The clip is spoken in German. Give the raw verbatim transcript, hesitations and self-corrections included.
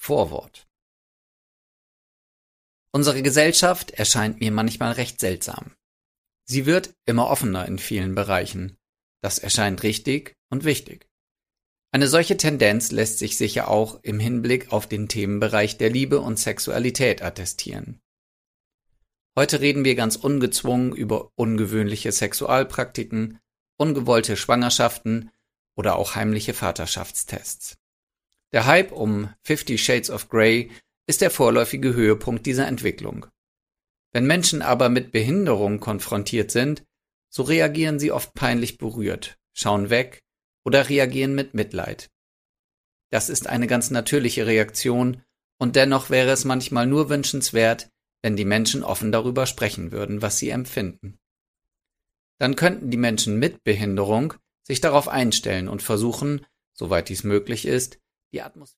Vorwort. Unsere Gesellschaft erscheint mir manchmal recht seltsam. Sie wird immer offener in vielen Bereichen. Das erscheint richtig und wichtig. Eine solche Tendenz lässt sich sicher auch im Hinblick auf den Themenbereich der Liebe und Sexualität attestieren. Heute reden wir ganz ungezwungen über ungewöhnliche Sexualpraktiken, ungewollte Schwangerschaften oder auch heimliche Vaterschaftstests. Der Hype um Fifty Shades of Grey ist der vorläufige Höhepunkt dieser Entwicklung. Wenn Menschen aber mit Behinderung konfrontiert sind, so reagieren sie oft peinlich berührt, schauen weg oder reagieren mit Mitleid. Das ist eine ganz natürliche Reaktion und dennoch wäre es manchmal nur wünschenswert, wenn die Menschen offen darüber sprechen würden, was sie empfinden. Dann könnten die Menschen mit Behinderung sich darauf einstellen und versuchen, soweit dies möglich ist, die Atmosphäre